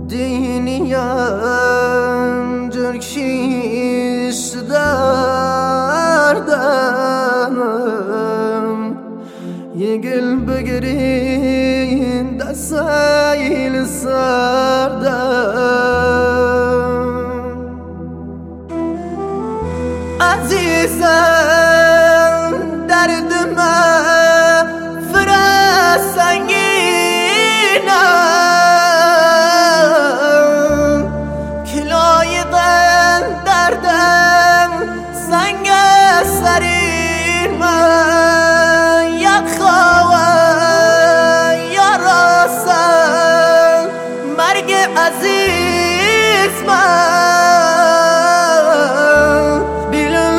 دینیم جرکیش دردم یه گل بگیرین دستایل سردم عزیزم درد من فرا سنگینم کلایقم دردم سنگ سرین من یک خواه یا راستم مرگ عزیز من بیلم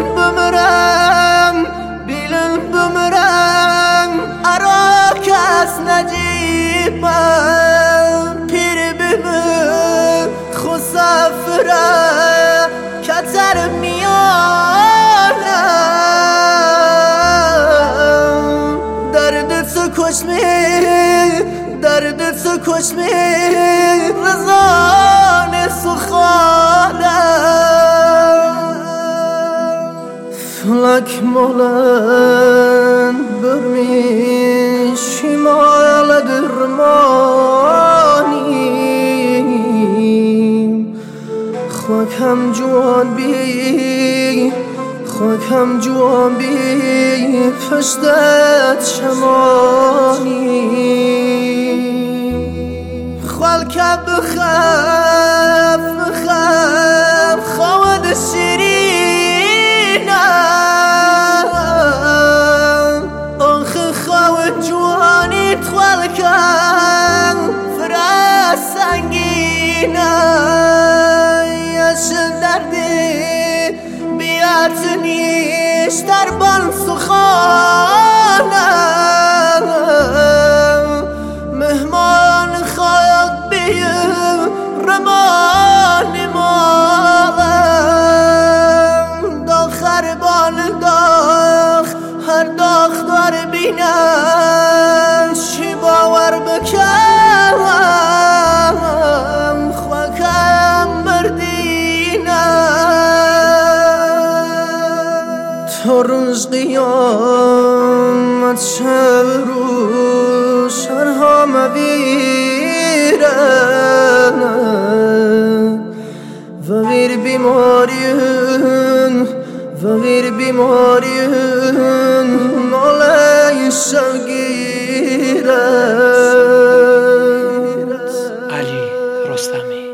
بمرم ارا کس نجیب من پیر بمه خسافره کتر میانم دردت سو کشمی رزان سخالم فلک مولن برمی شمال درمانی خاکم جوان بی پشتت شمانی خالک بخف خواد شیرینم آخ خواد جوانی خالکم فرا سنگینم یش دردی بیات نیش در بان سخانم مهمان خواهد بیم رمان مالم داخر بان داخ هر داخ دار بینم چی باور بکنم خواکم مردینم تو روز قیامت شب رو شرها مبیرن و ویر بیماریون ناله شبگیرن علی رستمی.